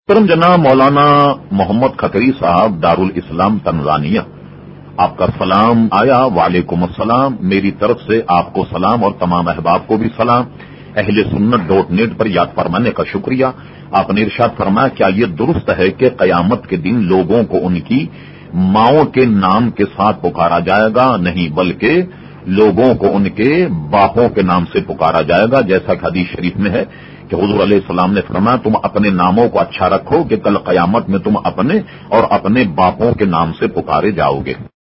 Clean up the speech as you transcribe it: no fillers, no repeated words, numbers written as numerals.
मोहतरम जनाब मौलाना मोहम्मद खतरी साहब दारुल इस्लाम तंजानिया, आपका सलाम आया। वालेकुम अस्सलाम। मेरी तरफ से आपको सलाम और तमाम अहबाब को भी सलाम। अहले सुन्नत.net पर याद फरमाने का शुक्रिया। आपने इरशाद फरमाया, क्या यह दुरुस्त है कि कयामत के दिन लोगों को उनकी माओं के नाम के साथ पुकारा जाएगा? नहीं, बल्कि लोगों को उनके बापों के नाम से पुकारा जाएगा, जैसा कि हदीस शरीफ में है कि हुजूर अलैहिस्सलाम ने फरमाया, तुम अपने नामों को अच्छा रखो कि कल कयामत में तुम अपने और अपने बापों के नाम से पुकारे जाओगे।